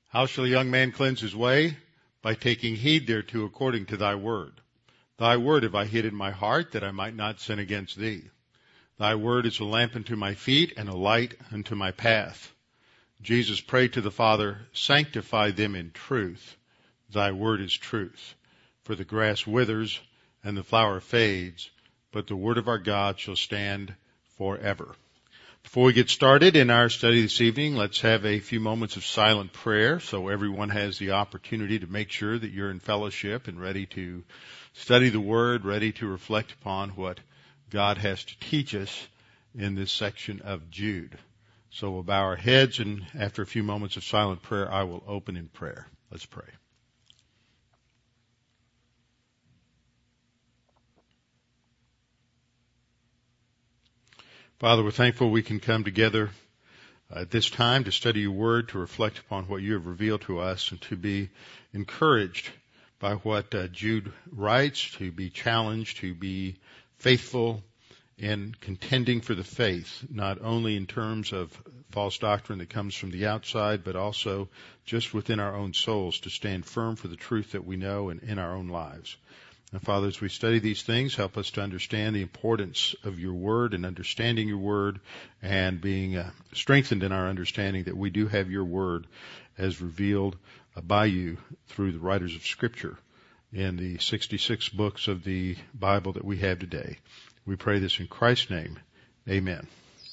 How shall a young man cleanse his way? By taking heed thereto according to thy word. Thy word have I hid in my heart, that I might not sin against thee. Thy word is a lamp unto my feet, and a light unto my path. Jesus prayed to the Father, sanctify them in truth. Thy word is truth. For the grass withers, and the flower fades, but the word of our God shall stand forever. Before we get started in our study this evening, let's have a few moments of silent prayer so everyone has the opportunity to make sure that you're in fellowship and ready to study the Word, ready to reflect upon what God has to teach us in this section of Jude. So we'll bow our heads, and after a few moments of silent prayer, I will open in prayer. Let's pray. Father, we're thankful we can come together at this time to study your word, to reflect upon what you have revealed to us, and to be encouraged by what Jude writes, to be challenged, to be faithful in contending for the faith, not only in terms of false doctrine that comes from the outside, but also just within our own souls, to stand firm for the truth that we know and in our own lives. And Father, as we study these things, help us to understand the importance of your word and understanding your word and being strengthened in our understanding that we do have your word as revealed by you through the writers of Scripture in the 66 books of the Bible that we have today. We pray this in Christ's name. Amen.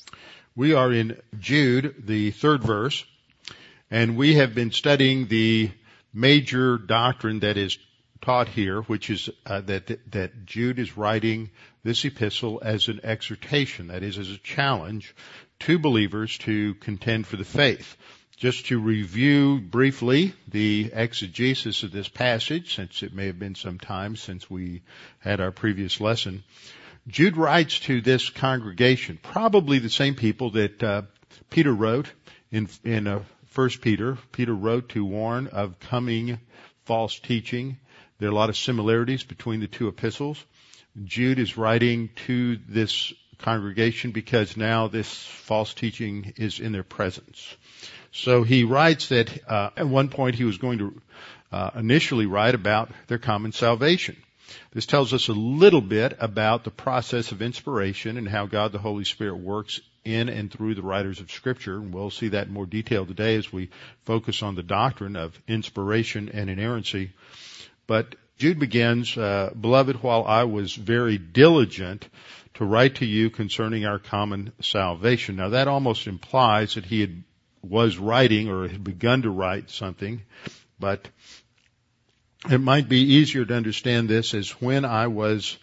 We are in Jude, the 3rd verse, and we have been studying the major doctrine that is taught here, which is that Jude is writing this epistle as an exhortation, that is, as a challenge to believers to contend for the faith. Just to review briefly the exegesis of this passage, since it may have been some time since we had our previous lesson, Jude writes to this congregation, probably the same people that Peter wrote in 1 Peter. Peter wrote to warn of coming false teaching. There are a lot of similarities between the two epistles. Jude is writing to this congregation because now this false teaching is in their presence. So he writes that at one point he was going to initially write about their common salvation. This tells us a little bit about the process of inspiration and how God the Holy Spirit works in and through the writers of Scripture. And we'll see that in more detail today as we focus on the doctrine of inspiration and inerrancy. But Jude begins, Beloved, while I was very diligent to write to you concerning our common salvation. Now that almost implies that he was writing or had begun to write something, but it might be easier to understand this as when I was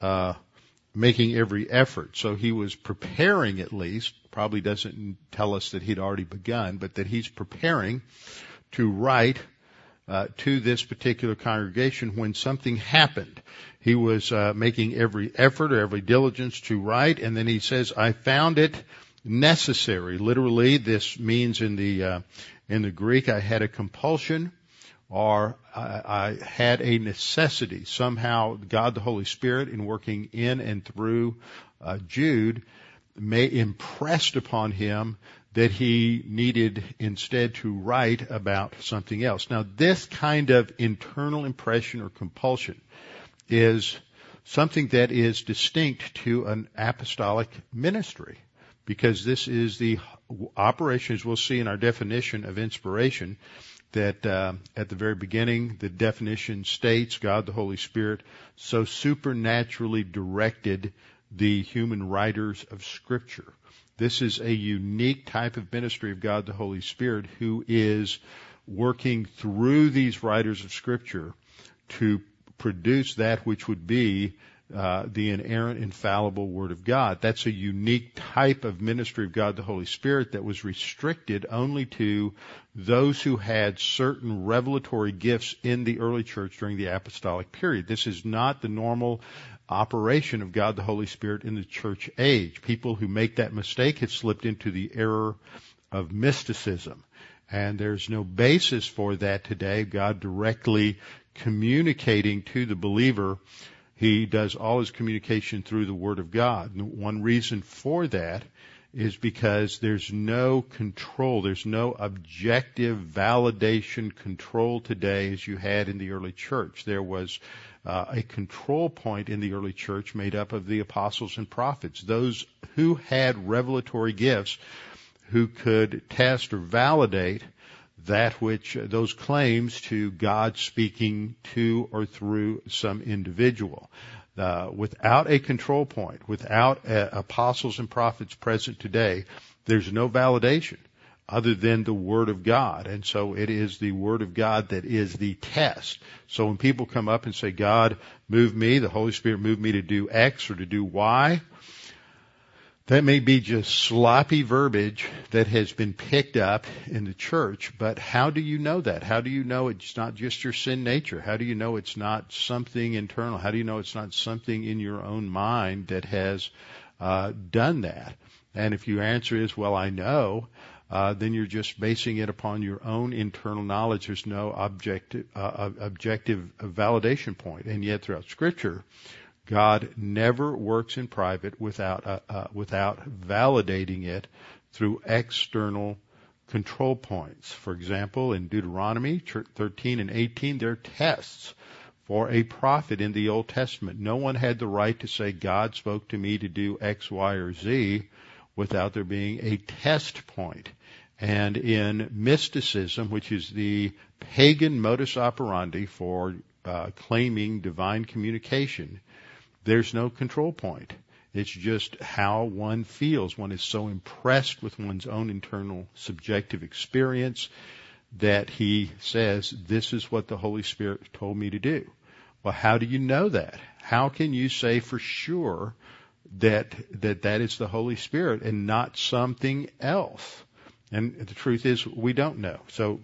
making every effort. So he was preparing, at least, probably doesn't tell us that he'd already begun, but that he's preparing to write to this particular congregation when something happened. He was making every effort or every diligence to write, and then he says, I found it necessary. Literally, this means in the Greek, I had a compulsion, or I had a necessity. Somehow, God the Holy Spirit, in working in and through Jude, impressed upon him that he needed instead to write about something else. Now, this kind of internal impression or compulsion is something that is distinct to an apostolic ministry, because this is the operation, as we'll see in our definition of inspiration, that at the very beginning, the definition states God the Holy Spirit so supernaturally directed the human writers of Scripture. This is a unique type of ministry of God the Holy Spirit who is working through these writers of Scripture to produce that which would be the inerrant, infallible Word of God. That's a unique type of ministry of God the Holy Spirit that was restricted only to those who had certain revelatory gifts in the early church during the apostolic period. This is not the normal operation of God the Holy Spirit in the church age. People who make that mistake have slipped into the error of mysticism. And there's no basis for that today. God directly communicating to the believer. He does all his communication through the Word of God. And one reason for that is because there's no control, there's no objective validation control today as you had in the early church. There was a control point in the early church made up of the apostles and prophets, those who had revelatory gifts, who could test or validate that which those claims to God speaking to or through some individual. Without a control point, without apostles and prophets present today, there's no validation other than the Word of God. And so it is the Word of God that is the test. So when people come up and say, God moved me, the Holy Spirit moved me to do X or to do Y, that may be just sloppy verbiage that has been picked up in the church, but how do you know that? How do you know it's not just your sin nature? How do you know it's not something internal? How do you know it's not something in your own mind that has done that? And if your answer is, well, I know, then you're just basing it upon your own internal knowledge. There's no objective validation point. And yet throughout Scripture, God never works in private without validating it through external control points. For example, in Deuteronomy 13 and 18, there are tests for a prophet in the Old Testament. No one had the right to say, God spoke to me to do X, Y, or Z without there being a test point. And in mysticism, which is the pagan modus operandi for claiming divine communication, there's no control point. It's just how one feels. One is so impressed with one's own internal subjective experience that he says, this is what the Holy Spirit told me to do. Well, how do you know that? How can you say for sure that is the Holy Spirit and not something else? And the truth is, we don't know. So,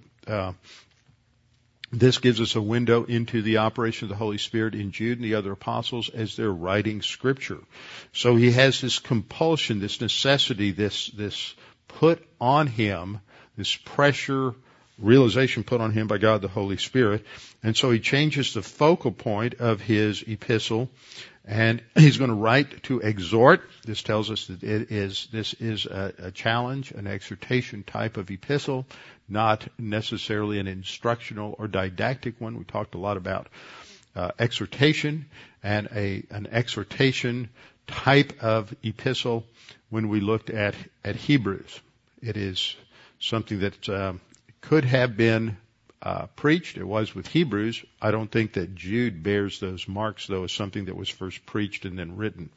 this gives us a window into the operation of the Holy Spirit in Jude and the other apostles as they're writing Scripture. So he has this compulsion, this necessity, this put on him, this pressure, realization put on him by God the Holy Spirit. And so he changes the focal point of his epistle, and he's going to write to exhort. This tells us that this is a challenge, an exhortation type of epistle, not necessarily an instructional or didactic one. We talked a lot about exhortation and an exhortation type of epistle when we looked at Hebrews. It is something that could have been preached. It was with Hebrews. I don't think that Jude bears those marks, though, as something that was first preached and then written.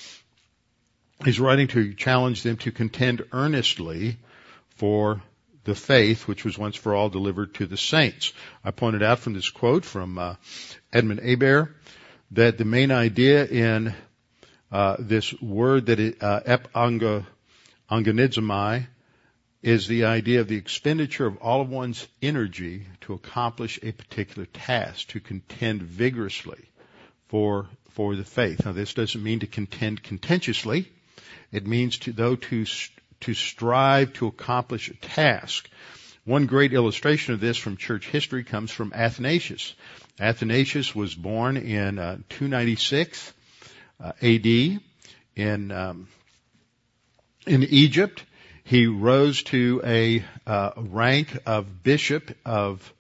He's writing to challenge them to contend earnestly for the faith which was once for all delivered to the saints. I pointed out from this quote from Edmund Hebert that the main idea in this word that epangonizomai is the idea of the expenditure of all of one's energy to accomplish a particular task, to contend vigorously for the faith. Now, this doesn't mean to contend contentiously. It means to strive to accomplish a task. One great illustration of this from church history comes from Athanasius. Athanasius was born in 296 A.D. in Egypt. He rose to a rank of bishop of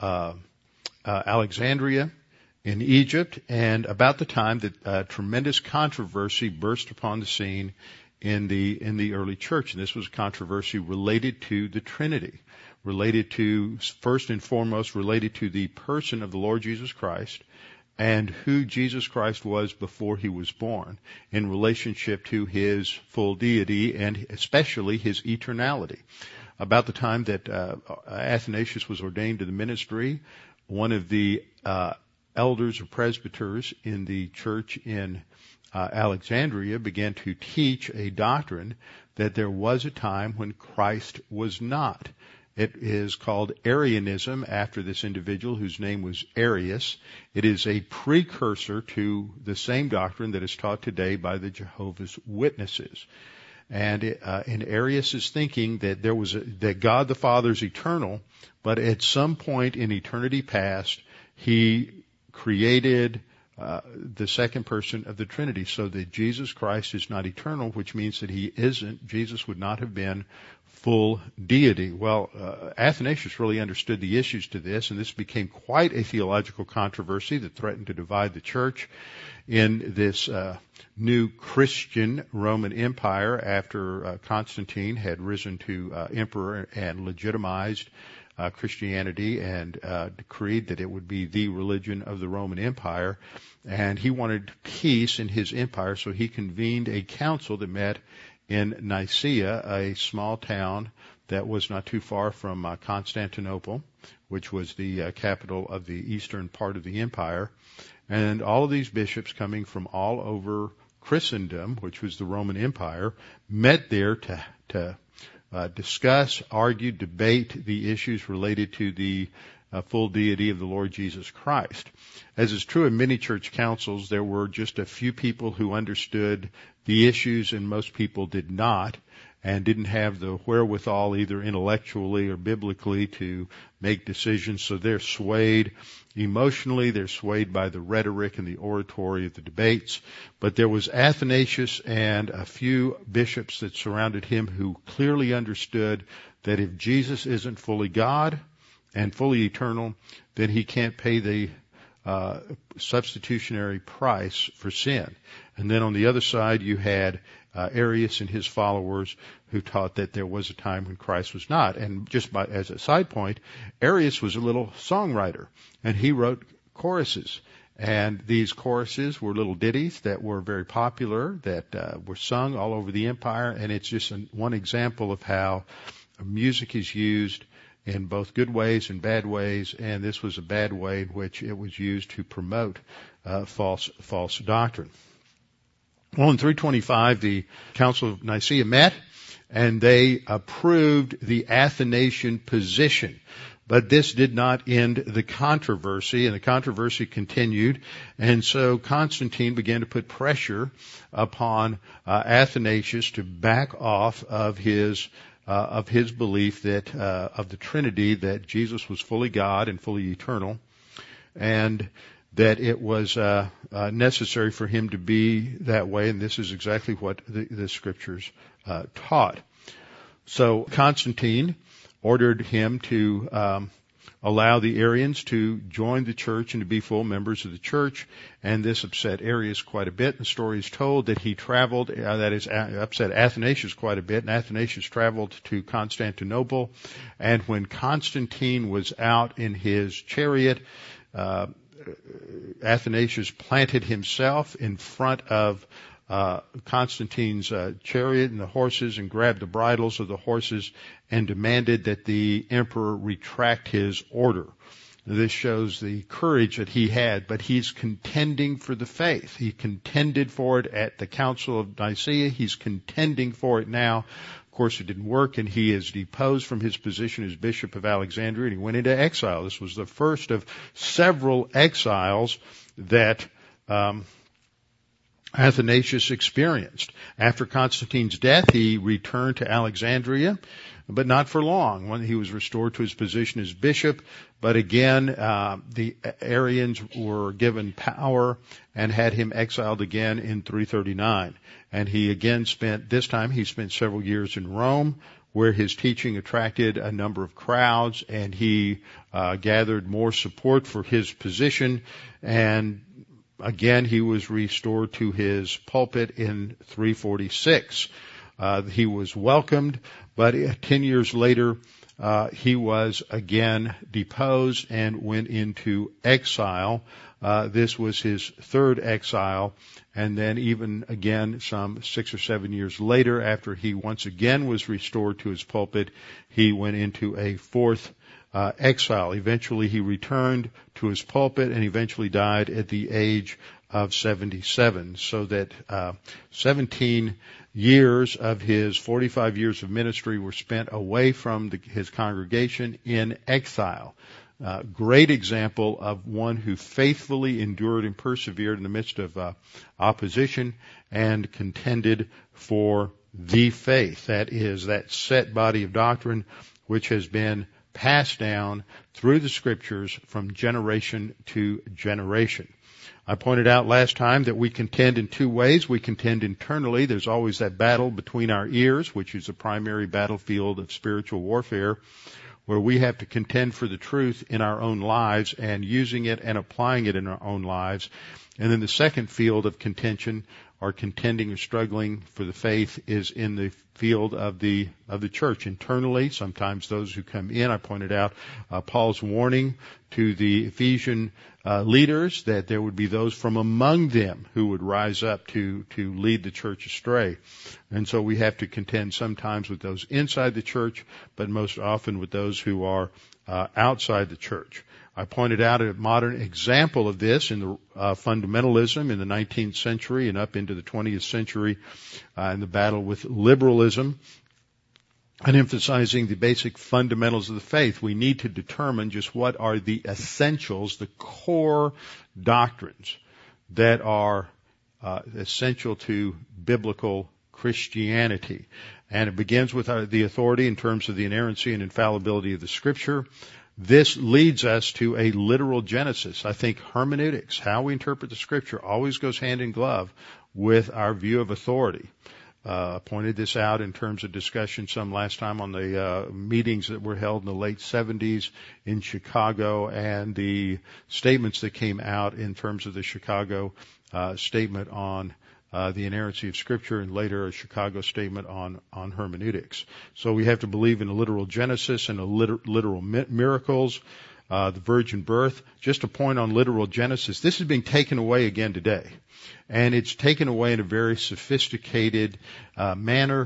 Alexandria in Egypt, and about the time that tremendous controversy burst upon the scene in the early church. And this was a controversy related to the Trinity, related to, first and foremost, related to the person of the Lord Jesus Christ and who Jesus Christ was before he was born in relationship to his full deity and especially his eternality. About the time that Athanasius was ordained to the ministry, one of the elders or presbyters in the church in Alexandria began to teach a doctrine that there was a time when Christ was not. It is called Arianism after this individual whose name was Arius. It is a precursor to the same doctrine that is taught today by the Jehovah's Witnesses. And in Arius' thinking that that God the Father is eternal, but at some point in eternity past, he created the second person of the Trinity, so that Jesus Christ is not eternal, which means that Jesus would not have been full deity. Well, Athanasius really understood the issues to this, and this became quite a theological controversy that threatened to divide the church in this new Christian Roman Empire after Constantine had risen to emperor and legitimized Christianity and decreed that it would be the religion of the Roman Empire. And he wanted peace in his empire, so he convened a council that met in Nicaea, a small town that was not too far from Constantinople, which was the capital of the eastern part of the empire. And all of these bishops coming from all over Christendom, which was the Roman Empire, met there to discuss, argue, debate the issues related to the full deity of the Lord Jesus Christ. As is true in many church councils, there were just a few people who understood the issues and most people did not, and didn't have the wherewithal either intellectually or biblically to make decisions. So they're swayed emotionally, they're swayed by the rhetoric and the oratory of the debates. But there was Athanasius and a few bishops that surrounded him who clearly understood that if Jesus isn't fully God and fully eternal, then he can't pay the substitutionary price for sin. And then on the other side, you had Arius and his followers who taught that there was a time when Christ was not. And just as a side point, Arius was a little songwriter, and he wrote choruses. And these choruses were little ditties that were very popular, that were sung all over the empire. And it's just one example of how music is used in both good ways and bad ways, and this was a bad way in which it was used to promote false doctrine. Well, in 325, the Council of Nicaea met, and they approved the Athanasian position. But this did not end the controversy, and the controversy continued. And so Constantine began to put pressure upon Athanasius to back off of his belief that of the Trinity, that Jesus was fully God and fully eternal, and that it was necessary for him to be that way. And this is exactly what the Scriptures taught. So Constantine ordered him to allow the Arians to join the church and to be full members of the church, and this upset Arius quite a bit. The story is told that he traveled, upset Athanasius quite a bit, and Athanasius traveled to Constantinople, and when Constantine was out in his chariot, Athanasius planted himself in front of Constantine's chariot and the horses, and grabbed the bridles of the horses and demanded that the emperor retract his order. This shows the courage that he had, but he's contending for the faith. He contended for it at the Council of Nicaea. He's contending for it now. Of course, it didn't work, and he is deposed from his position as Bishop of Alexandria, and he went into exile. This was the first of several exiles that Athanasius experienced. After Constantine's death, he returned to Alexandria, but not for long, when he was restored to his position as bishop. But again, the Arians were given power and had him exiled again in 339. And he again spent several years in Rome, where his teaching attracted a number of crowds, and he gathered more support for his position. And again, he was restored to his pulpit in 346. He was welcomed, but 10 years later, he was again deposed and went into exile. This was his third exile, and then even again some 6 or 7 years later, after he once again was restored to his pulpit, he went into a fourth exile. Eventually he returned to his pulpit and eventually died at the age of 77, so that 17 years of his 45 years of ministry were spent away from his congregation in exile. Great example of one who faithfully endured and persevered in the midst of opposition and contended for the faith. That is, that set body of doctrine which has been passed down through the Scriptures from generation to generation. I pointed out last time that we contend in two ways. We contend internally. There's always that battle between our ears, which is a primary battlefield of spiritual warfare, where we have to contend for the truth in our own lives and using it and applying it in our own lives. And then the second field of contention, or contending or struggling for the faith, is in the field of the church internally. Sometimes those who come in, I pointed out Paul's warning to the Ephesian leaders that there would be those from among them who would rise up to lead the church astray. And so we have to contend sometimes with those inside the church, but most often with those who are outside the church. I pointed out a modern example of this in the fundamentalism in the 19th century and up into the 20th century in the battle with liberalism, and emphasizing the basic fundamentals of the faith. We need to determine just what are the essentials, the core doctrines that are essential to biblical Christianity. And it begins with the authority in terms of the inerrancy and infallibility of the Scripture. This leads us to a literal genesis. I think hermeneutics, how we interpret the Scripture, always goes hand in glove with our view of authority. I pointed this out in terms of discussion some last time on the meetings that were held in the late 70s in Chicago, and the statements that came out in terms of the Chicago statement on the inerrancy of Scripture, and later a Chicago statement on hermeneutics. So we have to believe in a literal genesis and a literal miracles, the virgin birth. Just a point on literal genesis. This is being taken away again today. And it's taken away in a very sophisticated manner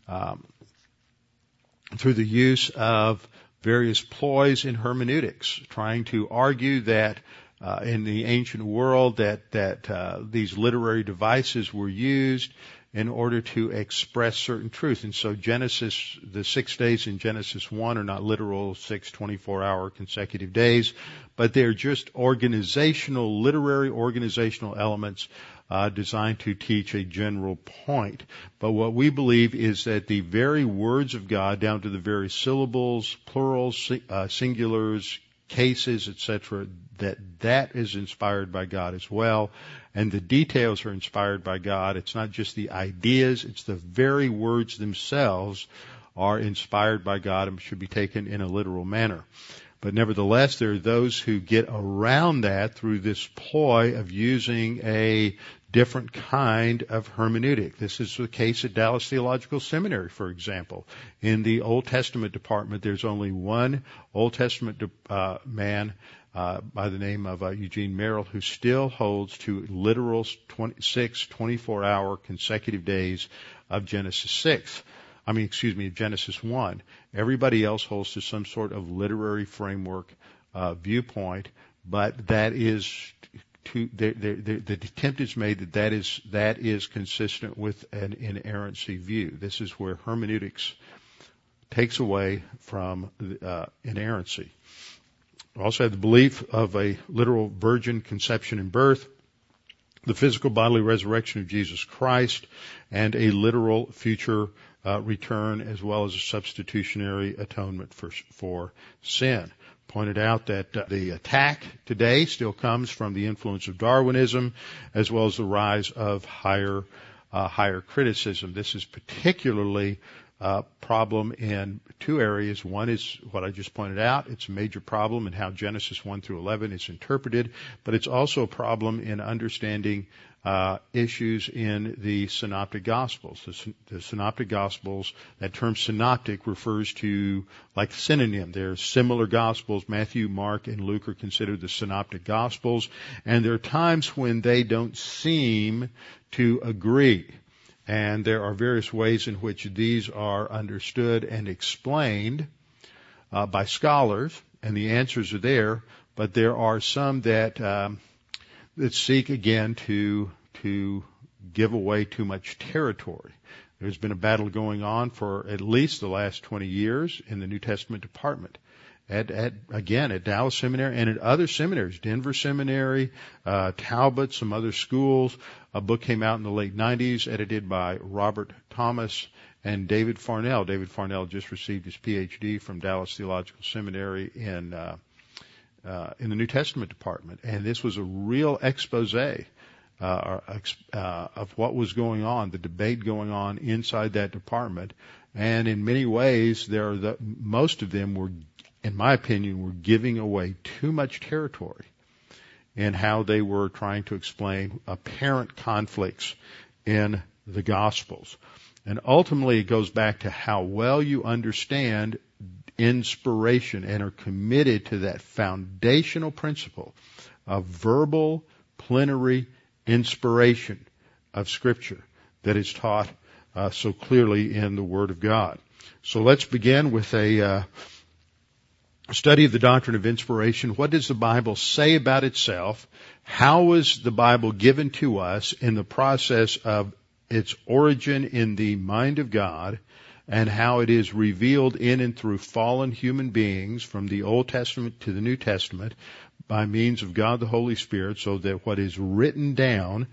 through the use of various ploys in hermeneutics, trying to argue that in the ancient world that these literary devices were used in order to express certain truth. And so Genesis, the 6 days in Genesis 1 are not literal 6 24-hour consecutive days, but they're just literary organizational elements designed to teach a general point. But what we believe is that the very words of God, down to the very syllables, plurals, singulars, cases, etc., that is inspired by God as well. And the details are inspired by God. It's not just the ideas, it's the very words themselves are inspired by God and should be taken in a literal manner. But nevertheless, there are those who get around that through this ploy of using a different kind of hermeneutic. This is the case at Dallas Theological Seminary, for example. In the Old Testament department, there's only one Old Testament man by the name of Eugene Merrill, who still holds to literal 6 24-hour consecutive days of Genesis 1. Everybody else holds to some sort of literary framework viewpoint, but that is the attempt is made that is consistent with an inerrancy view. This is where hermeneutics takes away from inerrancy. We also have the belief of a literal virgin conception and birth, the physical bodily resurrection of Jesus Christ, and a literal future return, as well as a substitutionary atonement for sin. Pointed out that the attack today still comes from the influence of Darwinism, as well as the rise of higher criticism. This is particularly problem in two areas. One is what I just pointed out. It's a major problem in how Genesis 1 through 11 is interpreted, but it's also a problem in understanding issues in the Synoptic Gospels. The Synoptic Gospels, that term synoptic refers to like synonym. There are similar Gospels. Matthew, Mark, and Luke are considered the Synoptic Gospels, and there are times when they don't seem to agree. And there are various ways in which these are understood and explained by scholars, and the answers are there. But there are some that seek again to give away too much territory. There's been a battle going on for at least the last 20 years in the New Testament department. At Dallas Seminary and at other seminaries, Denver Seminary, Talbot, some other schools. A book came out in the late 90s, edited by Robert Thomas and David Farnell. David Farnell just received his PhD from Dallas Theological Seminary in in the New Testament department, and this was a real expose of what was going on, the debate going on inside that department. And in many ways, most of them were, in my opinion, were giving away too much territory in how they were trying to explain apparent conflicts in the Gospels. And ultimately, it goes back to how well you understand inspiration and are committed to that foundational principle of verbal, plenary inspiration of Scripture that is taught so clearly in the Word of God. So let's begin with a study of the doctrine of inspiration. What does the Bible say about itself? How was the Bible given to us in the process of its origin in the mind of God, and how it is revealed in and through fallen human beings from the Old Testament to the New Testament by means of God the Holy Spirit, so that what is written down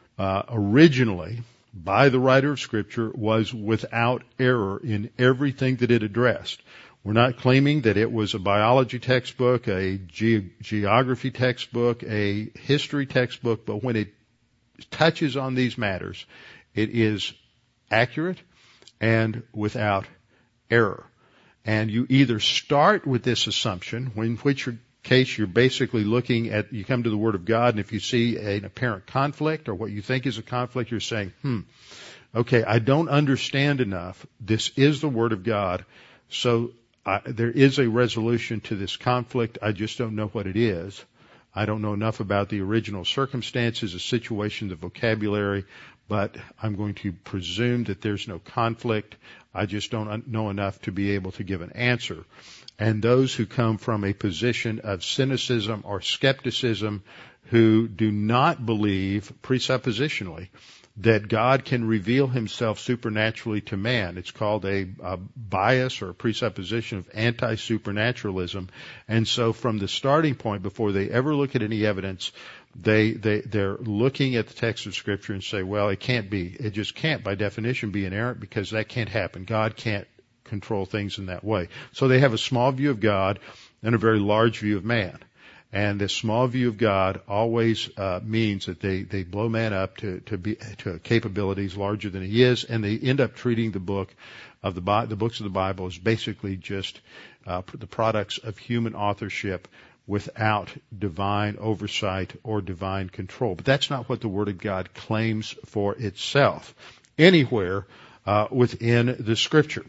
originally by the writer of Scripture was without error in everything that it addressed. We're not claiming that it was a biology textbook, a geography textbook, a history textbook, but when it touches on these matters, it is accurate and without error. And you either start with this assumption, in which case you're basically looking at, you come to the Word of God, and if you see an apparent conflict or what you think is a conflict, you're saying, okay, I don't understand enough. This is the Word of God. So there is a resolution to this conflict. I just don't know what it is. I don't know enough about the original circumstances, the situation, the vocabulary, but I'm going to presume that there's no conflict. I just don't know enough to be able to give an answer. And those who come from a position of cynicism or skepticism, who do not believe presuppositionally that God can reveal himself supernaturally to man. It's called a bias or a presupposition of anti-supernaturalism. And so from the starting point, before they ever look at any evidence, they're looking at the text of Scripture and say, well, it can't be. It just can't by definition be inerrant, because that can't happen. God can't control things in that way. So they have a small view of God and a very large view of man. And this small view of God always means that they blow man up to capabilities larger than he is, and they end up treating the books of the Bible as basically just the products of human authorship without divine oversight or divine control. But that's not what the Word of God claims for itself anywhere within the Scripture.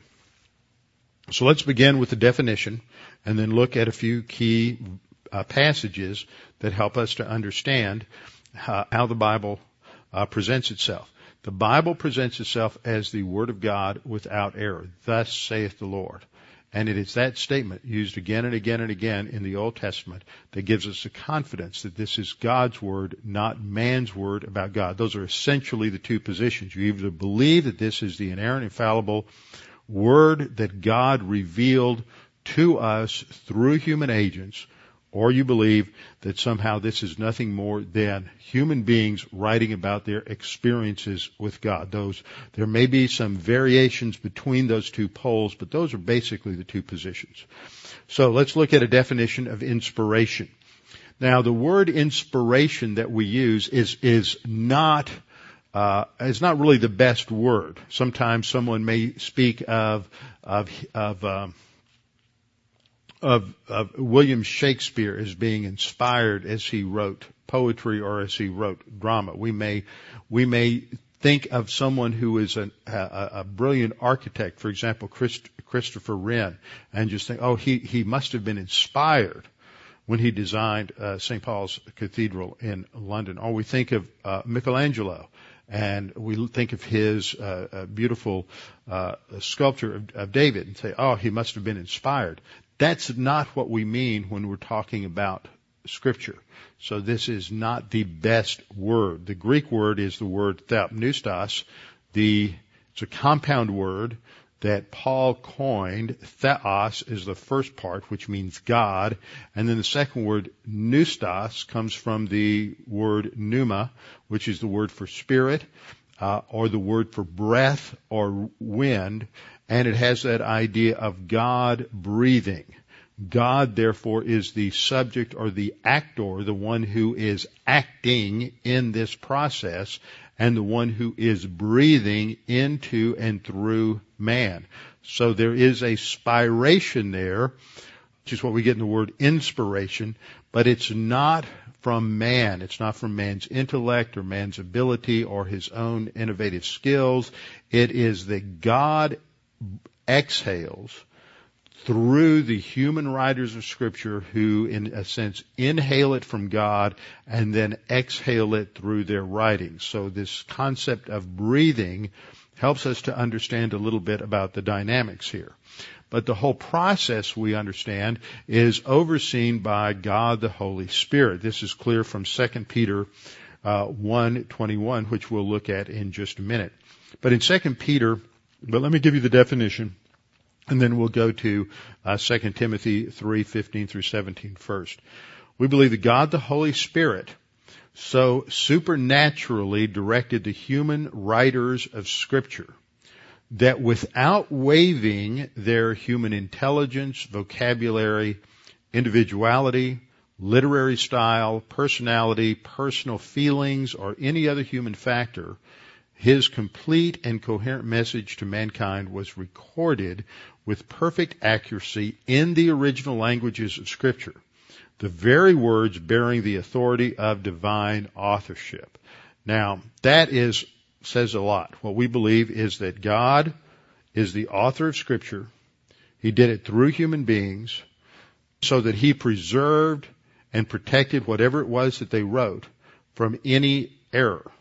So let's begin with the definition and then look at a few key passages that help us to understand how the Bible presents itself. The Bible presents itself as the Word of God without error. Thus saith the Lord. And it is that statement used again and again and again in the Old Testament that gives us the confidence that this is God's Word, not man's Word about God. Those are essentially the two positions. You either believe that this is the inerrant, infallible Word that God revealed to us through human agents, or you believe that somehow this is nothing more than human beings writing about their experiences with God. There may be some variations between those two poles, but those are basically the two positions. So let's look at a definition of inspiration. Now, the word inspiration that we use is not really the best word. Sometimes someone may speak of William Shakespeare as being inspired as he wrote poetry or as he wrote drama. We may think of someone who is a brilliant architect, for example, Christopher Wren, and just think, oh, he must have been inspired when he designed St. Paul's Cathedral in London. Or we think of Michelangelo, and we think of his beautiful sculpture of David and say, oh, he must have been inspired. That's not what we mean when we're talking about Scripture. So this is not the best word. The Greek word is the word theopneustos. It's a compound word that Paul coined. Theos is the first part, which means God. And then the second word, neustos, comes from the word pneuma, which is the word for spirit, or the word for breath or wind. And it has that idea of God breathing. God, therefore, is the subject or the actor, the one who is acting in this process, and the one who is breathing into and through man. So there is a spiration there, which is what we get in the word inspiration, but it's not from man. It's not from man's intellect or man's ability or his own innovative skills. It is that God exhales through the human writers of Scripture who, in a sense, inhale it from God and then exhale it through their writings. So this concept of breathing helps us to understand a little bit about the dynamics here. But the whole process, we understand, is overseen by God the Holy Spirit. This is clear from 2 Peter 1:21, which we'll look at in just a minute. But in 2 Peter, but let me give you the definition, and then we'll go to 2 Timothy 3:15 through 17 first. We believe that God the Holy Spirit so supernaturally directed the human writers of Scripture that without waiving their human intelligence, vocabulary, individuality, literary style, personality, personal feelings, or any other human factor, his complete and coherent message to mankind was recorded with perfect accuracy in the original languages of Scripture, the very words bearing the authority of divine authorship. Now, that says a lot. What we believe is that God is the author of Scripture. He did it through human beings so that He preserved and protected whatever it was that they wrote from any error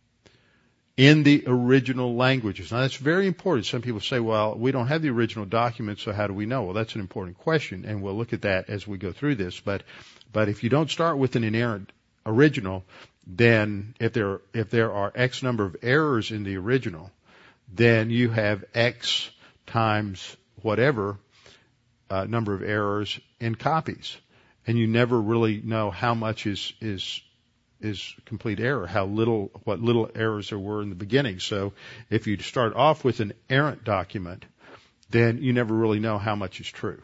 in the original languages. Now, that's very important. Some people say, well, we don't have the original document, so how do we know? Well, that's an important question, and we'll look at that as we go through this. But if you don't start with an inerrant original, then if there are X number of errors in the original, then you have X times whatever number of errors in copies. And you never really know how much is complete error, what little errors there were in the beginning. So if you start off with an errant document, then you never really know how much is true.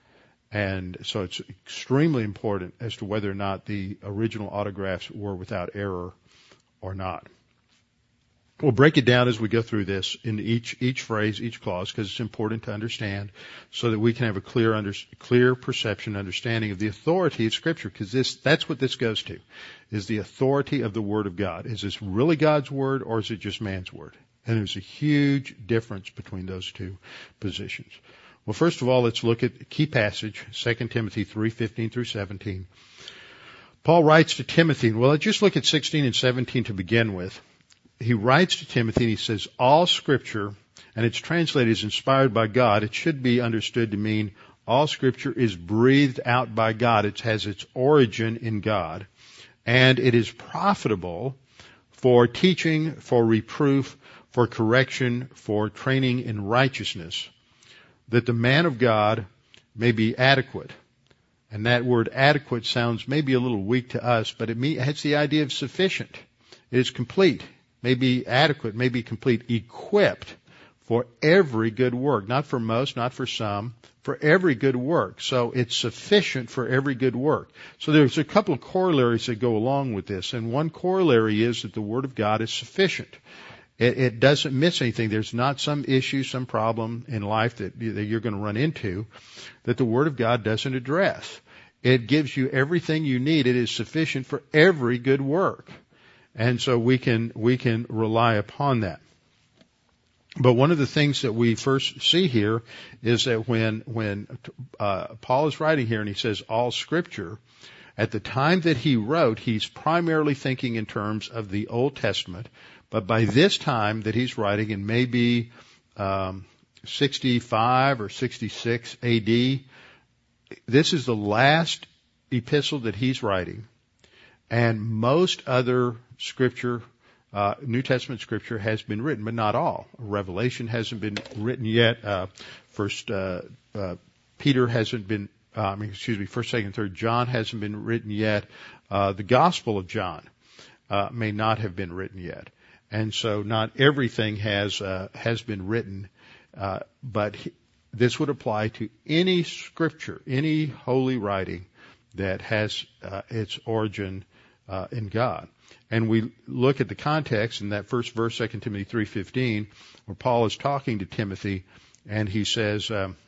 And so it's extremely important as to whether or not the original autographs were without error or not. We'll break it down as we go through this in each phrase, each clause, because it's important to understand so that we can have a clear perception, understanding of the authority of Scripture, because that's what this goes to, is the authority of the Word of God. Is this really God's Word or is it just man's Word? And there's a huge difference between those two positions. Well, first of all, let's look at the key passage, 2 Timothy 3:15 through 17. Paul writes to Timothy, well, let's just look at 16 and 17 to begin with. He writes to Timothy and he says, all Scripture, and it's translated as inspired by God. It should be understood to mean all Scripture is breathed out by God. It has its origin in God. And it is profitable for teaching, for reproof, for correction, for training in righteousness, that the man of God may be adequate. And that word adequate sounds maybe a little weak to us, but it has the idea of sufficient. It is complete. May be adequate, may be complete, equipped for every good work. Not for most, not for some, for every good work. So it's sufficient for every good work. So there's a couple of corollaries that go along with this. And one corollary is that the Word of God is sufficient. It doesn't miss anything. There's not some issue, some problem in life that you're going to run into that the Word of God doesn't address. It gives you everything you need. It is sufficient for every good work. And so we can rely upon that. But one of the things that we first see here is that when Paul is writing here and he says all Scripture, at the time that he wrote, he's primarily thinking in terms of the Old Testament. But by this time that he's writing, in maybe 65 or 66 A.D., this is the last epistle that he's writing. And most other Scripture, New Testament Scripture has been written, but not all. Revelation hasn't been written yet. First Peter hasn't been, First, Second, Third John hasn't been written yet. The Gospel of John may not have been written yet. And so not everything has been written, but this would apply to any scripture, any holy writing that has its origin in God. And we look at the context in that first verse, 2 Timothy 3:15, where Paul is talking to Timothy, and he says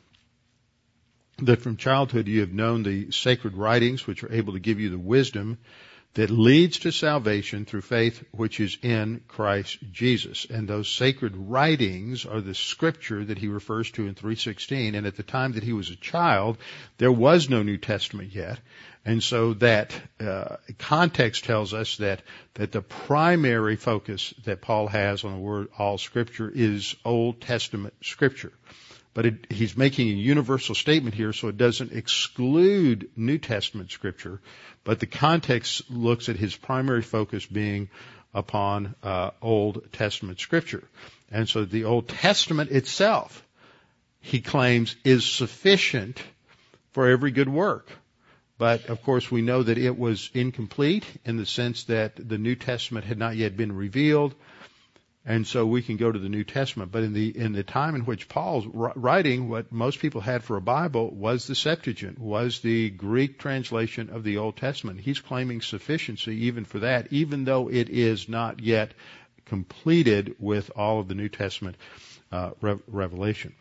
that from childhood you have known the sacred writings, which are able to give you the wisdom that leads to salvation through faith which is in Christ Jesus. And those sacred writings are the scripture that he refers to in 3:16. And at the time that he was a child, there was no New Testament yet. And so that context tells us that the primary focus that Paul has on the word all scripture is Old Testament scripture. But he's making a universal statement here, so it doesn't exclude New Testament scripture. But the context looks at his primary focus being upon Old Testament scripture. And so the Old Testament itself, he claims, is sufficient for every good work. But, of course, we know that it was incomplete in the sense that the New Testament had not yet been revealed. And so we can go to the New Testament. But in the time in which Paul's writing, what most people had for a Bible was the Septuagint, was the Greek translation of the Old Testament. He's claiming sufficiency even for that, even though it is not yet completed with all of the New Testament revelation.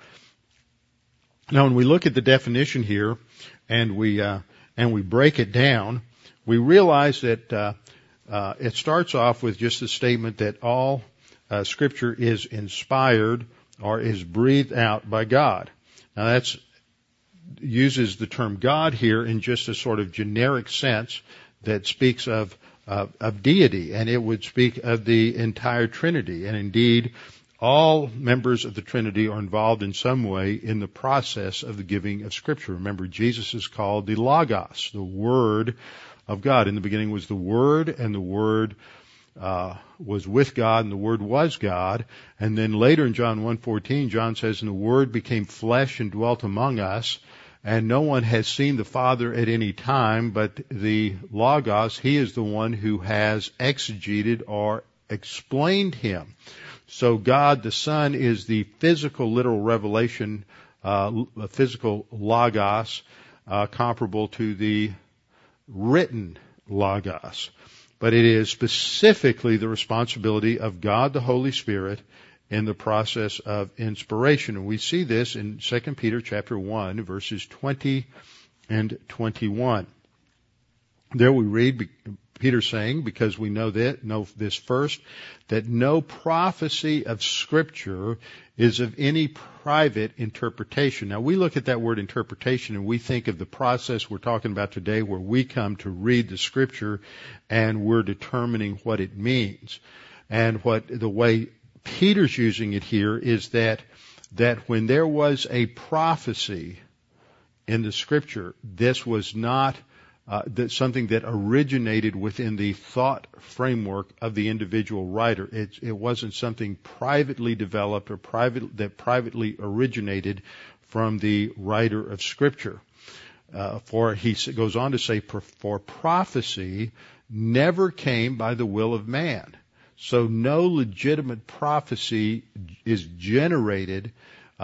Now, when we look at the definition here and we break it down, we realize that it starts off with just the statement that all Scripture is inspired or is breathed out by God. Now that uses the term God here in just a sort of generic sense that speaks of deity, and it would speak of the entire Trinity. And indeed, all members of the Trinity are involved in some way in the process of the giving of Scripture. Remember, Jesus is called the Logos, the Word of God. In the beginning was the Word, and the Word was with God, and the Word was God. And then later in John 1:14, John says, and the Word became flesh and dwelt among us, and no one has seen the Father at any time, but the Logos, he is the one who has exegeted or explained him. So God the Son is the physical, literal revelation, physical Logos, comparable to the written Logos. But it is specifically the responsibility of God the Holy Spirit in the process of inspiration. And we see this in 2 Peter chapter 1, verses 20 and 21. There we read Peter saying, because we know this first, that no prophecy of Scripture is of any private interpretation. Now, we look at that word interpretation and we think of the process we're talking about today where we come to read the Scripture and we're determining what it means. And the way Peter's using it here is that when there was a prophecy in the Scripture, this was not something that originated within the thought framework of the individual writer. It wasn't something privately developed or that privately originated from the writer of Scripture. For he goes on to say, for prophecy never came by the will of man. So no legitimate prophecy is generated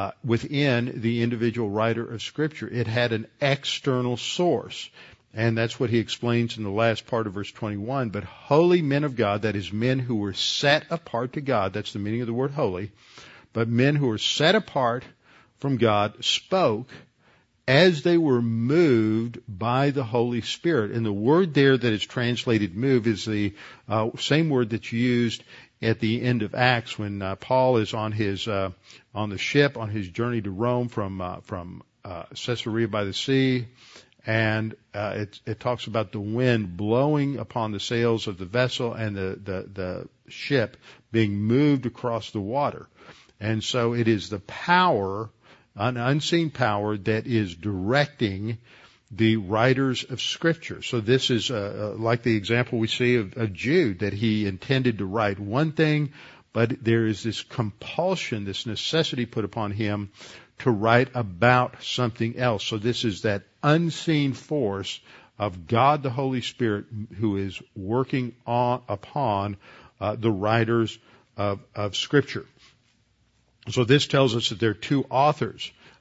within the individual writer of Scripture. It had an external source. And that's what he explains in the last part of verse 21. But holy men of God, that is men who were set apart to God, that's the meaning of the word holy, but men who were set apart from God spoke as they were moved by the Holy Spirit. And the word there that is translated move is the same word that's used at the end of Acts when Paul is on the ship on his journey to Rome from Caesarea by the sea. And it talks about the wind blowing upon the sails of the vessel and the ship being moved across the water. And so it is the power, an unseen power, that is directing the writers of Scripture. So this is like the example we see of Jude, that he intended to write one thing, but there is this compulsion, this necessity put upon him to write about something else. So this is that unseen force of God the Holy Spirit who is working upon the writers of Scripture. So this tells us that there are two authors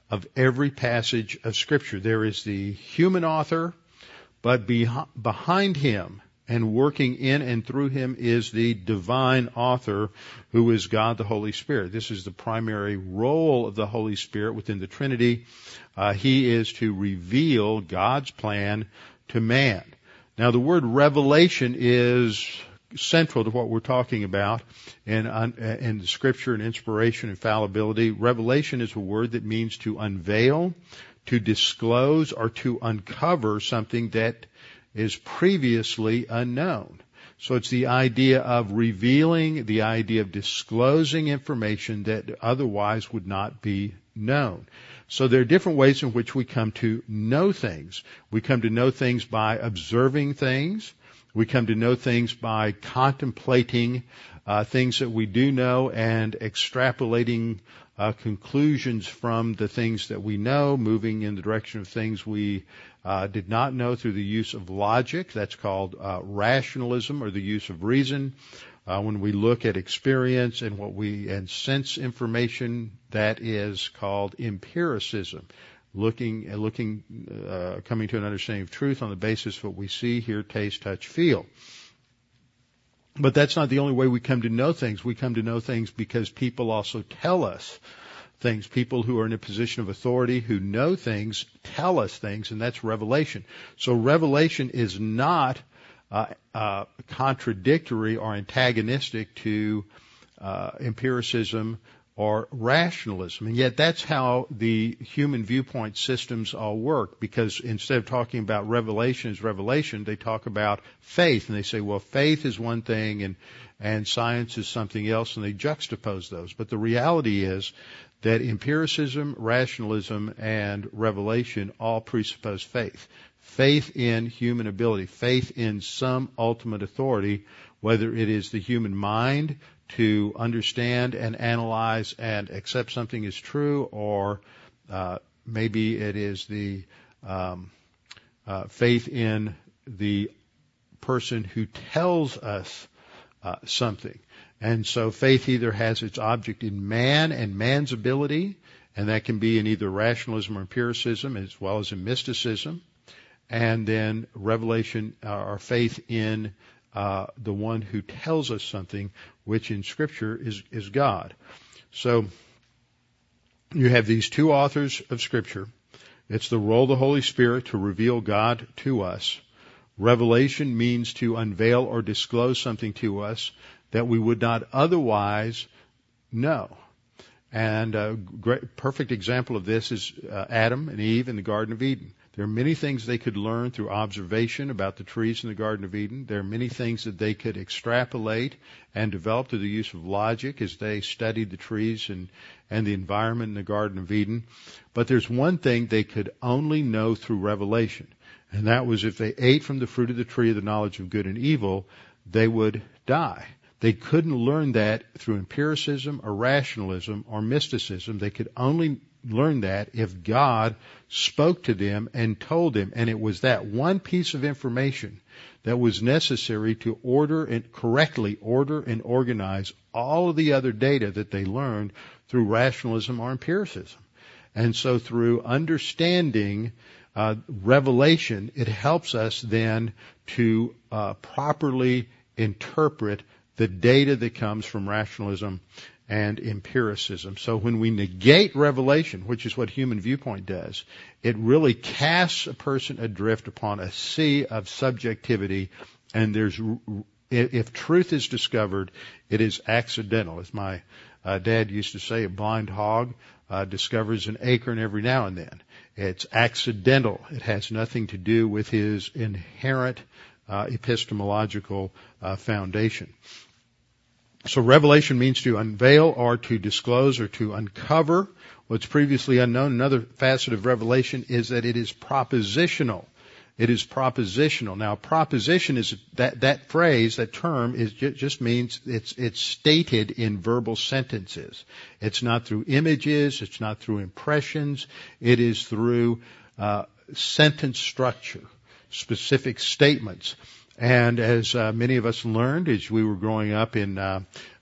of every passage of Scripture. There is the human author, but behind him and working in and through him is the divine author, who is God the Holy Spirit. This is the primary role of the Holy Spirit within the Trinity. He is to reveal God's plan to man. Now, the word revelation is central to what we're talking about in the Scripture and inspiration and fallibility. Revelation is a word that means to unveil, to disclose, or to uncover something that is previously unknown. So it's the idea of revealing, the idea of disclosing information that otherwise would not be known. So there are different ways in which we come to know things. We come to know things by observing things. We come to know things by contemplating things that we do know and extrapolating conclusions from the things that we know, moving in the direction of things we did not know through the use of logic. That's called rationalism, or the use of reason. When we look at experience and sense information, that is called empiricism. Coming to an understanding of truth on the basis of what we see, hear, taste, touch, feel. But that's not the only way we come to know things. We come to know things because people also tell us things. People who are in a position of authority, who know things, tell us things, and that's revelation. So revelation is not contradictory or antagonistic to empiricism or rationalism. And yet that's how the human viewpoint systems all work, because instead of talking about revelation as revelation, they talk about faith. And they say, well, faith is one thing and science is something else, and they juxtapose those. But the reality is that empiricism, rationalism, and revelation all presuppose faith. Faith in human ability, faith in some ultimate authority, whether it is the human mind to understand and analyze and accept something as true, or maybe it is the faith in the person who tells us something. And so faith either has its object in man and man's ability, and that can be in either rationalism or empiricism, as well as in mysticism. And then revelation, or faith in the one who tells us something, which in Scripture is God. So you have these two authors of Scripture. It's the role of the Holy Spirit to reveal God to us. Revelation means to unveil or disclose something to us that we would not otherwise know. And a perfect example of this is Adam and Eve in the Garden of Eden. There are many things they could learn through observation about the trees in the Garden of Eden. There are many things that they could extrapolate and develop through the use of logic as they studied the trees and the environment in the Garden of Eden. But there's one thing they could only know through revelation, and that was if they ate from the fruit of the tree of the knowledge of good and evil, they would die. They couldn't learn that through empiricism or rationalism or mysticism. They could only learn that if God spoke to them and told them. And it was that one piece of information that was necessary to correctly order and organize all of the other data that they learned through rationalism or empiricism. And so through understanding revelation, it helps us then to properly interpret the data that comes from rationalism and empiricism. So when we negate revelation, which is what human viewpoint does, it really casts a person adrift upon a sea of subjectivity, and if truth is discovered, it is accidental. As my dad used to say, a blind hog discovers an acorn every now and then. It's accidental. It has nothing to do with his inherent epistemological foundation. So revelation means to unveil or to disclose or to uncover what's previously unknown. Another facet of revelation is that it is propositional. It is propositional. Now, proposition is that phrase, that term is just means it's stated in verbal sentences. It's not through images. It's not through impressions. It is through sentence structure, specific statements. And as many of us learned as we were growing up in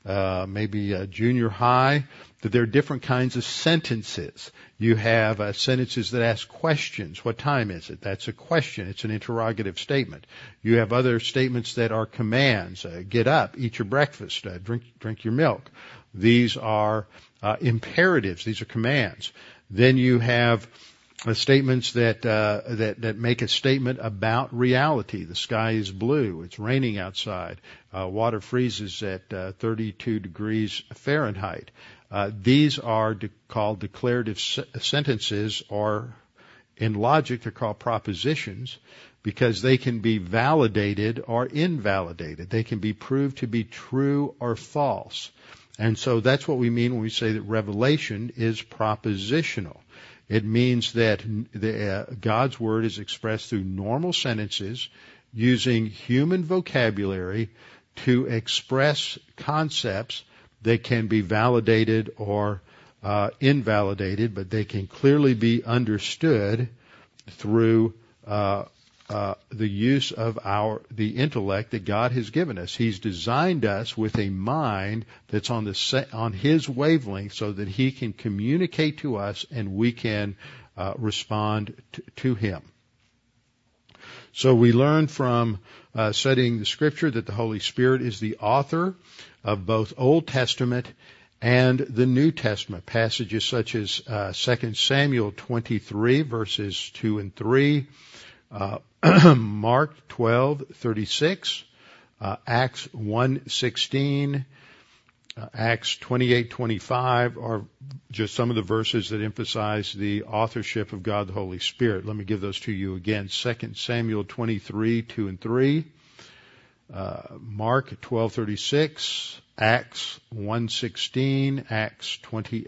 maybe junior high, that there are different kinds of sentences. You have sentences that ask questions. What time is it? That's a question. It's an interrogative statement. You have other statements that are commands. Get up, eat your breakfast, drink your milk. These are imperatives. These are commands. Then you have statements that make a statement about reality. The sky is blue. It's raining outside. Water freezes at 32 degrees Fahrenheit. These are called declarative sentences, or in logic they're called propositions, because they can be validated or invalidated. They can be proved to be true or false. And so that's what we mean when we say that revelation is propositional. It means that God's Word is expressed through normal sentences using human vocabulary to express concepts that can be validated or invalidated, but they can clearly be understood through the use of the intellect that God has given us. He's designed us with a mind that's on His wavelength so that He can communicate to us and we can respond to Him. So we learn from studying the Scripture that the Holy Spirit is the author of both Old Testament and the New Testament. Passages such as 2 Samuel 23, verses 2 and 3, Mark 12:36, Acts 1:16, Acts 28:25 are just some of the verses that emphasize the authorship of God the Holy Spirit. Let me give those to you again. 2 Samuel 23, 2 and 3, Mark 12:36, Acts 1:16, Acts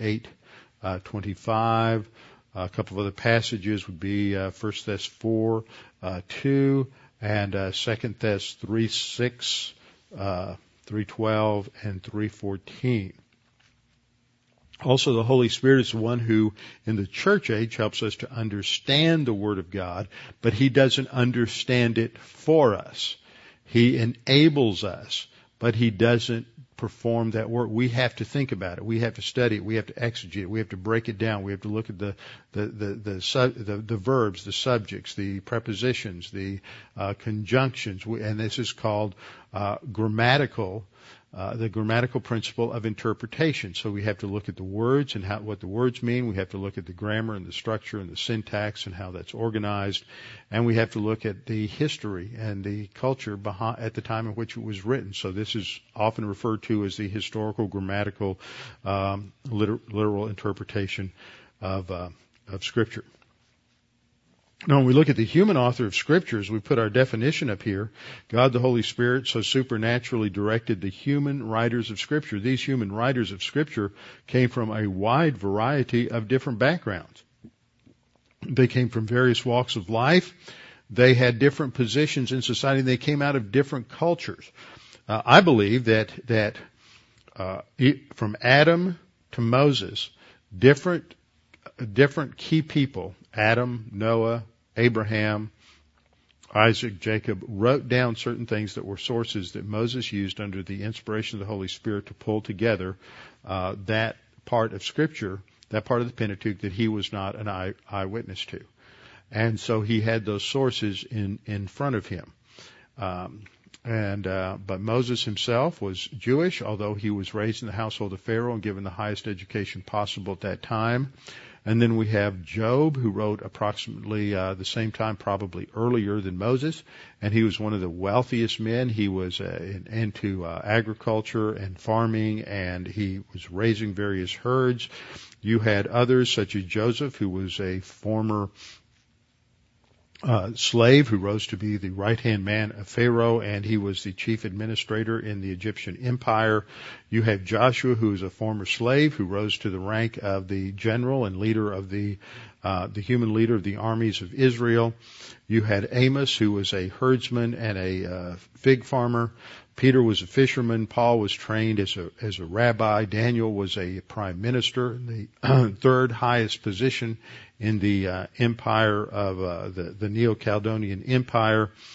28:25. A couple of other passages would be 1 Thess 4, 2, and 2 Thess 3:6, 3:12, and 3:14. Also, the Holy Spirit is the one who, in the church age, helps us to understand the Word of God, but He doesn't understand it for us. He enables us, but He doesn't perform that work. We have to think about it. We have to study it. We have to exegete it. We have to break it down. We have to look at the verbs, the subjects, the prepositions, the conjunctions, and this is called the grammatical principle of interpretation. So we have to look at the words and what the words mean. We have to look at the grammar and the structure and the syntax and how that's organized. And we have to look at the history and the culture at the time in which it was written. So this is often referred to as the historical, grammatical, literal interpretation of Scripture. Now, when we look at the human author of Scriptures, we put our definition up here. God the Holy Spirit so supernaturally directed the human writers of Scripture. These human writers of Scripture came from a wide variety of different backgrounds. They came from various walks of life. They had different positions in society. They came out of different cultures. I believe that from Adam to Moses, different key people, Adam, Noah, Abraham, Isaac, Jacob, wrote down certain things that were sources that Moses used under the inspiration of the Holy Spirit to pull together that part of Scripture, that part of the Pentateuch that he was not an eyewitness to. And so he had those sources in front of him. But Moses himself was Jewish, although he was raised in the household of Pharaoh and given the highest education possible at that time. And then we have Job, who wrote approximately the same time, probably earlier than Moses, and he was one of the wealthiest men. He was into agriculture and farming, and he was raising various herds. You had others, such as Joseph, who was a former slave who rose to be the right-hand man of Pharaoh, and he was the chief administrator in the Egyptian empire. You have Joshua, who is a former slave who rose to the rank of the general and leader of the human leader of the armies of Israel. You had Amos, who was a herdsman and a fig farmer. Peter was a fisherman. Paul was trained as a rabbi. Daniel was a prime minister, the third highest position in the empire of the Neo-Chaldean Empire.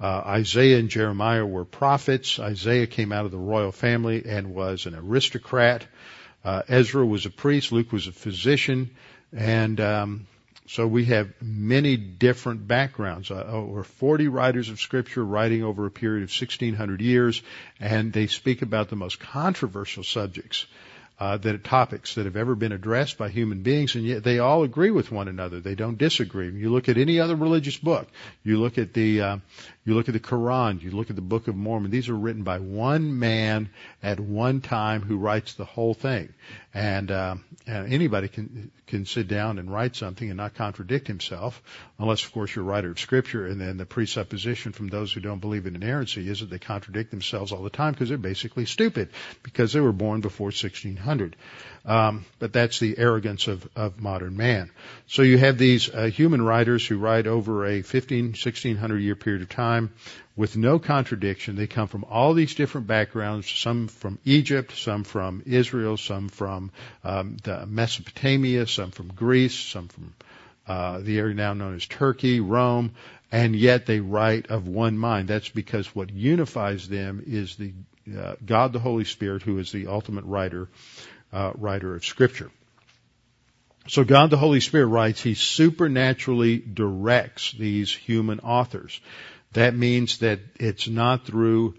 Isaiah and Jeremiah were prophets. Isaiah came out of the royal family and was an aristocrat. Ezra was a priest. Luke was a physician. And so we have many different backgrounds. Over 40 writers of Scripture writing over a period of 1,600 years, and they speak about the most controversial subjects, topics that have ever been addressed by human beings, and yet they all agree with one another. They don't disagree. You look at any other religious book. You look at the Quran. You look at the Book of Mormon. These are written by one man at one time who writes the whole thing. And anybody can sit down and write something and not contradict himself, unless, of course, you're a writer of Scripture. And then the presupposition from those who don't believe in inerrancy is that they contradict themselves all the time because they're basically stupid because they were born before 1600. But that's the arrogance of modern man. So you have these human writers who write over a 1600 year period of time with no contradiction. They come from all these different backgrounds, some from Egypt, some from Israel, some from the Mesopotamia, some from Greece, some from the area now known as Turkey, Rome, and yet they write of one mind. That's because what unifies them is the God the Holy Spirit, who is the ultimate writer of Scripture. So God the Holy Spirit writes, He supernaturally directs these human authors. That means that it's not through,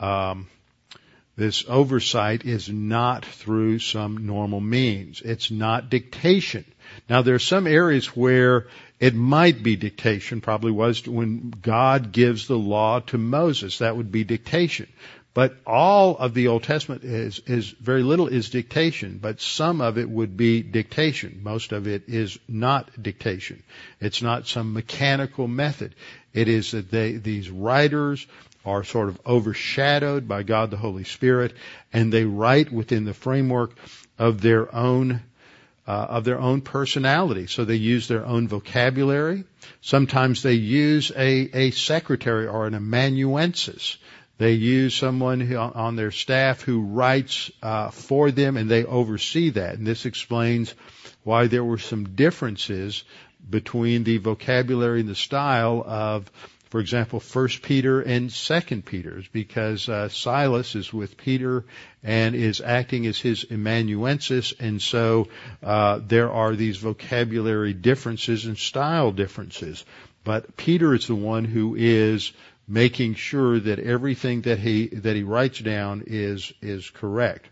this oversight is not through some normal means. It's not dictation. Now there are some areas where it might be dictation, probably was when God gives the law to Moses. That would be dictation. But all of the Old Testament is very little is dictation, but some of it would be dictation. Most of it is not dictation. It's not some mechanical method. It is that these writers are sort of overshadowed by God the Holy Spirit, and they write within the framework of their own personality. So they use their own vocabulary. Sometimes they use a secretary or an amanuensis. They use someone on their staff who writes for them, and they oversee that. And this explains why there were some differences between the vocabulary and the style of, for example, 1 Peter and 2 Peter, because Silas is with Peter and is acting as his amanuensis, and so there are these vocabulary differences and style differences. But Peter is the one who is making sure that everything that he writes down is correct.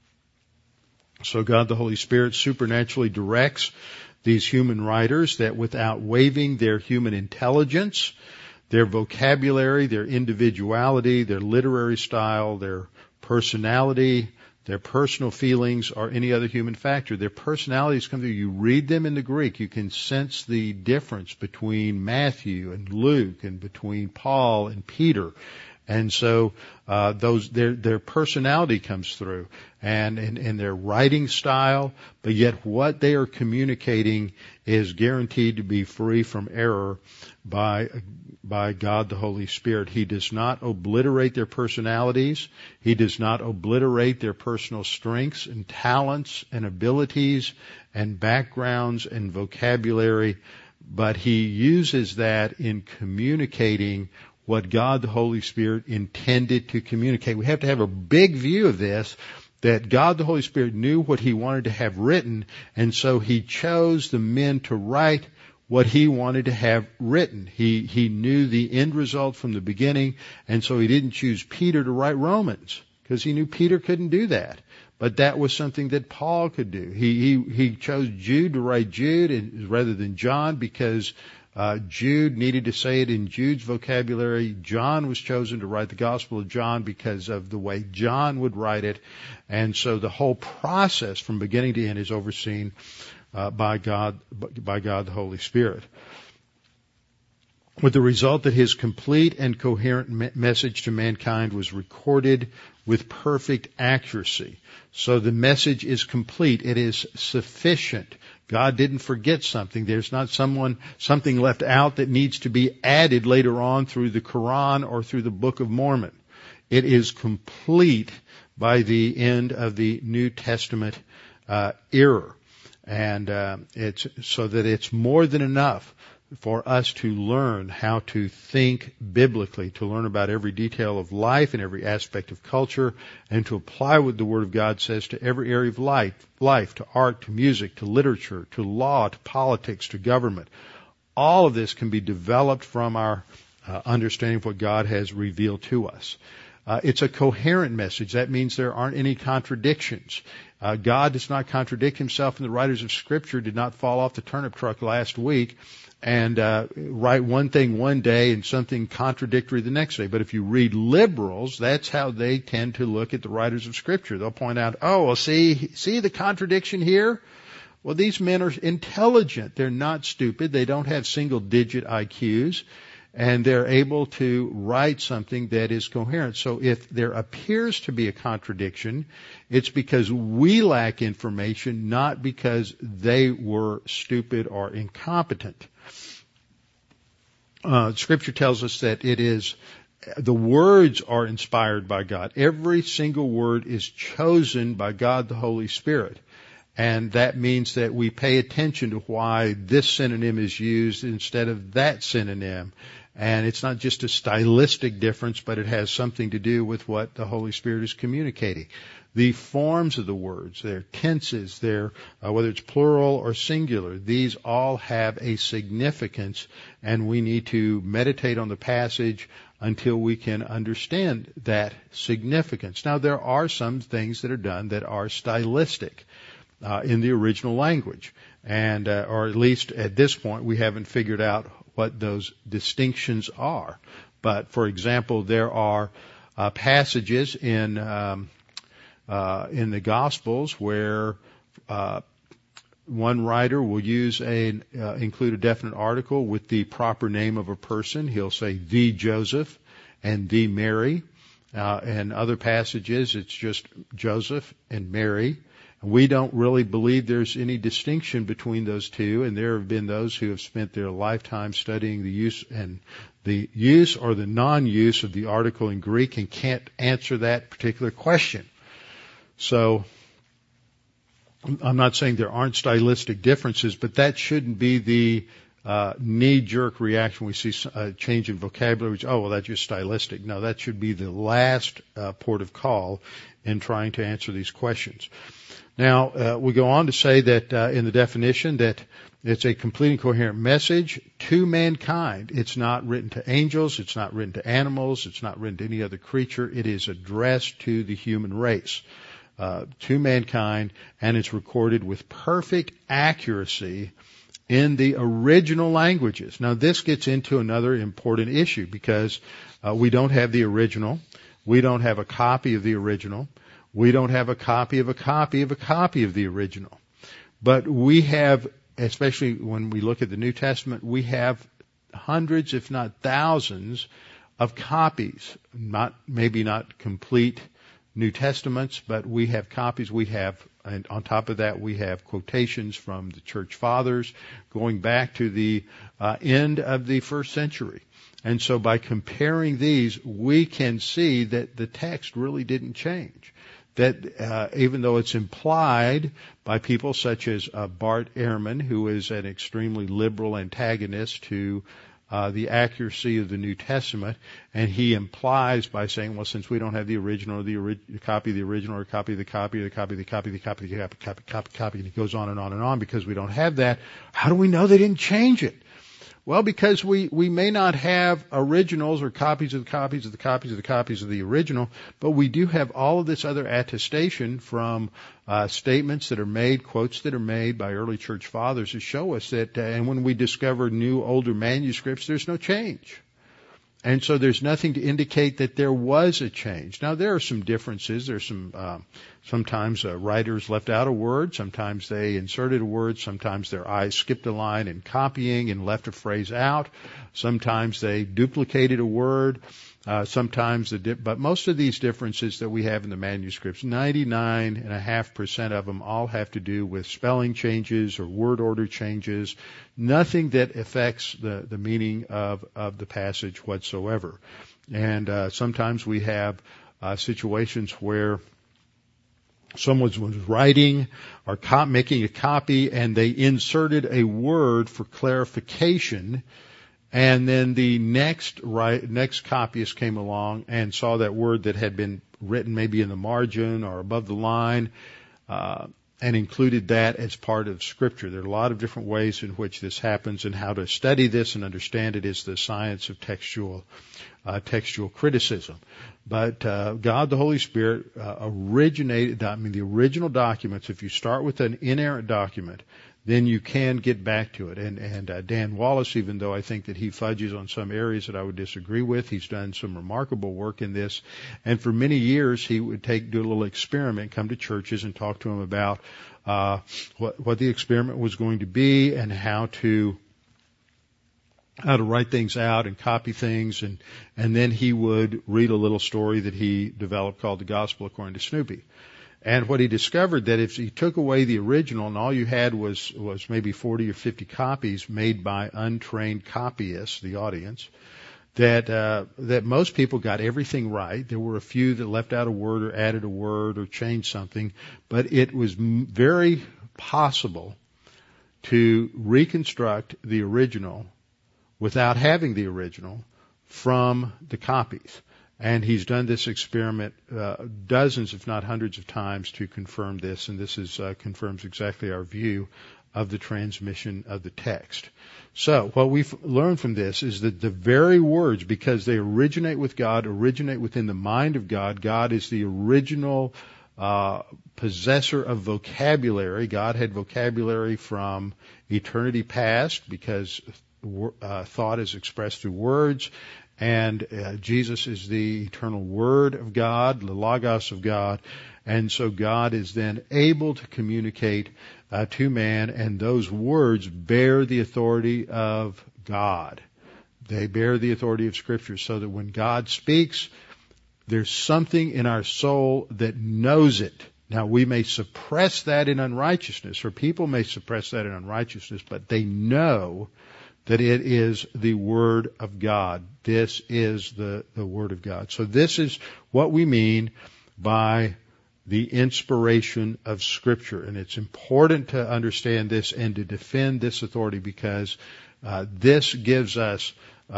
So God the Holy Spirit supernaturally directs these human writers that without waiving their human intelligence, their vocabulary, their individuality, their literary style, their personality, their personal feelings, or any other human factor. Their personalities come through. You read them in the Greek, you can sense the difference between Matthew and Luke and between Paul and Peter. And so their personality comes through and their writing style, but yet what they are communicating is guaranteed to be free from error by God the Holy Spirit. He does not obliterate their personalities. He does not obliterate their personal strengths and talents and abilities and backgrounds and vocabulary, but He uses that in communicating what God the Holy Spirit intended to communicate. We have to have a big view of this, that God the Holy Spirit knew what He wanted to have written, and so He chose the men to write what He wanted to have written. He knew the end result from the beginning, and so He didn't choose Peter to write Romans, because He knew Peter couldn't do that. But that was something that Paul could do. He chose Jude to write Jude rather than John, because Jude needed to say it in Jude's vocabulary. John was chosen to write the Gospel of John because of the way John would write it. And so the whole process from beginning to end is overseen by God the Holy Spirit, with the result that His complete and coherent message to mankind was recorded with perfect accuracy. So the message is complete. It is sufficient. God didn't forget something. There's not something left out that needs to be added later on through the Quran or through the Book of Mormon. It is complete by the end of the New Testament era. And it's so that it's more than enough for us to learn how to think biblically, to learn about every detail of life and every aspect of culture, and to apply what the Word of God says to every area of life, to art, to music, to literature, to law, to politics, to government. All of this can be developed from our understanding of what God has revealed to us. It's a coherent message. That means there aren't any contradictions. God does not contradict himself, and the writers of Scripture did not fall off the turnip truck last week and write one thing one day and something contradictory the next day. But if you read liberals, that's how they tend to look at the writers of Scripture. They'll point out, oh, well, see the contradiction here? Well, these men are intelligent. They're not stupid. They don't have single-digit IQs. And they're able to write something that is coherent. So if there appears to be a contradiction, it's because we lack information, not because they were stupid or incompetent. Scripture tells us that the words are inspired by God. Every single word is chosen by God the Holy Spirit. And that means that we pay attention to why this synonym is used instead of that synonym. And it's not just a stylistic difference, but it has something to do with what the Holy Spirit is communicating. The forms of the words, their tenses, whether it's plural or singular, these all have a significance, and we need to meditate on the passage until we can understand that significance. Now, there are some things that are done that are stylistic in the original language, and or at least at this point, we haven't figured out what those distinctions are. But, for example, there are passages in the Gospels where one writer will include a definite article with the proper name of a person. He'll say the Joseph and the Mary. And other passages, it's just Joseph and Mary. We don't really believe there's any distinction between those two, and there have been those who have spent their lifetime studying the use or the non-use of the article in Greek and can't answer that particular question. So I'm not saying there aren't stylistic differences, but that shouldn't be the knee-jerk reaction. We see a change in vocabulary, which, oh, well, that's just stylistic. No, that should be the last port of call in trying to answer these questions. Now, we go on to say that in the definition that it's a complete and coherent message to mankind. It's not written to angels. It's not written to animals. It's not written to any other creature. It is addressed to the human race, to mankind, and it's recorded with perfect accuracy in the original languages. Now, this gets into another important issue because we don't have the original. We don't have a copy of the original. We don't have a copy of a copy of a copy of the original. But we have, especially when we look at the New Testament, we have hundreds, if not thousands, of copies. Maybe not complete New Testaments, but we have copies. And on top of that, we have quotations from the church fathers going back to the end of the first century. And so by comparing these, we can see that the text really didn't change. That even though it's implied by people such as Bart Ehrman, who is an extremely liberal antagonist to the accuracy of the New Testament, and he implies by saying, well, since we don't have the original or the copy of the original or a copy of the copy of the copy of the copy of the copy of the copy, and he goes on and on and on, because we don't have that, how do we know they didn't change it? Well, because we may not have originals or copies of the copies of the copies of the copies of the original, but we do have all of this other attestation from statements that are made, quotes that are made by early church fathers to show us that, and when we discover new, older manuscripts, there's no change. And so there's nothing to indicate that there was a change. Now, there are some differences. There's sometimes writers left out a word. Sometimes they inserted a word. Sometimes their eyes skipped a line in copying and left a phrase out. Sometimes they duplicated a word. But most of these differences that we have in the manuscripts, 99.5% of them all have to do with spelling changes or word order changes. Nothing that affects the meaning of the passage whatsoever. And sometimes we have situations where someone was writing or making a copy, and they inserted a word for clarification, and then the next copyist came along and saw that word that had been written maybe in the margin or above the line, and included that as part of Scripture. There are a lot of different ways in which this happens, and how to study this and understand it is the science of textual criticism. But God, the Holy Spirit, originated, the original documents. If you start with an inerrant document, then you can get back to it. And Dan Wallace, even though I think that he fudges on some areas that I would disagree with, he's done some remarkable work in this. And for many years, he would do a little experiment, come to churches and talk to them about what the experiment was going to be, and how to write things out and copy things, and then he would read a little story that he developed called The Gospel According to Snoopy. And what he discovered, that if he took away the original and all you had was maybe 40 or 50 copies made by untrained copyists, the audience, that most people got everything right. There were a few that left out a word or added a word or changed something, but it was very possible to reconstruct the original without having the original from the copies. And he's done this experiment dozens, if not hundreds of times to confirm this, and this confirms exactly our view of the transmission of the text. So what we've learned from this is that the very words, because they originate with God, originate within the mind of God. God is the original possessor of vocabulary. God had vocabulary from eternity past, because thought is expressed through words. And Jesus is the eternal Word of God, the Logos of God. And so God is then able to communicate to man, and those words bear the authority of God. They bear the authority of Scripture, so that when God speaks, there's something in our soul that knows it. Now, we may suppress that in unrighteousness, or people may suppress that in unrighteousness, but they know that it is the Word of God. This is the Word of God. So this is what we mean by the inspiration of Scripture. And it's important to understand this and to defend this authority, because this gives us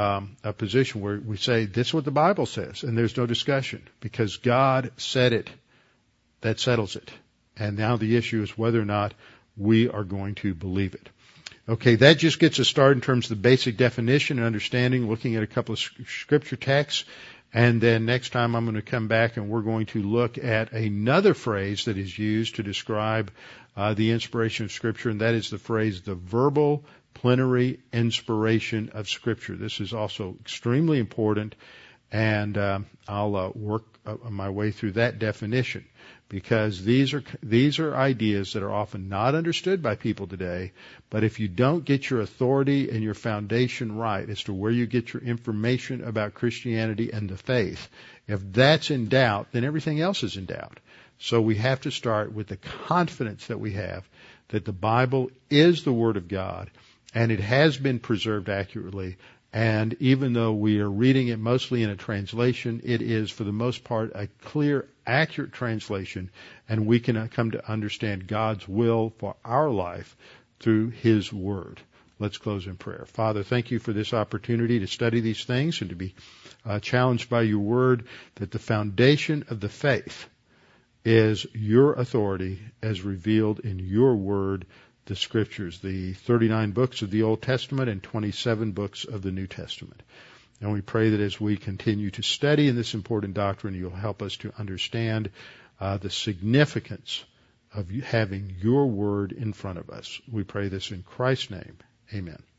a position where we say, this is what the Bible says, and there's no discussion, because God said it. That settles it. And now the issue is whether or not we are going to believe it. Okay, that just gets us started in terms of the basic definition and understanding, looking at a couple of Scripture texts. And then next time I'm going to come back and we're going to look at another phrase that is used to describe the inspiration of Scripture, and that is the phrase, the verbal plenary inspiration of Scripture. This is also extremely important, and I'll work my way through that definition, because these are ideas that are often not understood by people today. But if you don't get your authority and your foundation right as to where you get your information about Christianity and the faith, if that's in doubt, then everything else is in doubt. So we have to start with the confidence that we have that the Bible is the Word of God, and it has been preserved accurately. And even though we are reading it mostly in a translation, it is, for the most part, a clear, accurate translation, and we can come to understand God's will for our life through His Word. Let's close in prayer. Father, thank you for this opportunity to study these things and to be challenged by your Word, that the foundation of the faith is your authority as revealed in your Word, the Scriptures, the 39 books of the Old Testament and 27 books of the New Testament. And we pray that as we continue to study in this important doctrine, you'll help us to understand the significance of having your Word in front of us. We pray this in Christ's name. Amen.